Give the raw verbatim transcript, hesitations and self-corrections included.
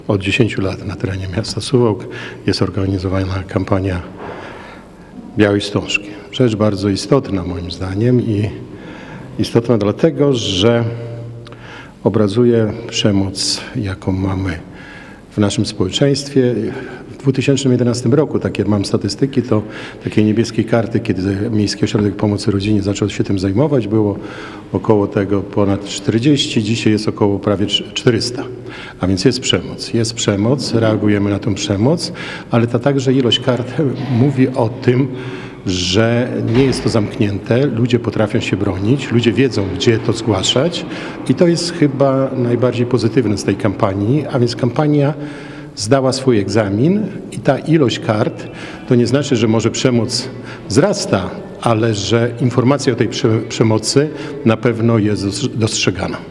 Od dziesięciu lat na terenie miasta Suwałk jest organizowana kampania Białej Wstążki. Rzecz bardzo istotna moim zdaniem i istotna dlatego, że obrazuje przemoc, jaką mamy w naszym społeczeństwie. W dwa tysiące jedenastym roku, takie mam statystyki, to takiej niebieskiej karty, kiedy Miejski Ośrodek Pomocy Rodzinie zaczął się tym zajmować, było około tego ponad czterdzieści, dzisiaj jest około prawie czterysta. A więc jest przemoc, jest przemoc, reagujemy na tę przemoc, ale ta także ilość kart mówi o tym, że nie jest to zamknięte, ludzie potrafią się bronić, ludzie wiedzą, gdzie to zgłaszać i to jest chyba najbardziej pozytywne z tej kampanii, a więc kampania zdała swój egzamin i ta ilość kart to nie znaczy, że może przemoc wzrasta, ale że informacja o tej prze- przemocy na pewno jest dostrzegana.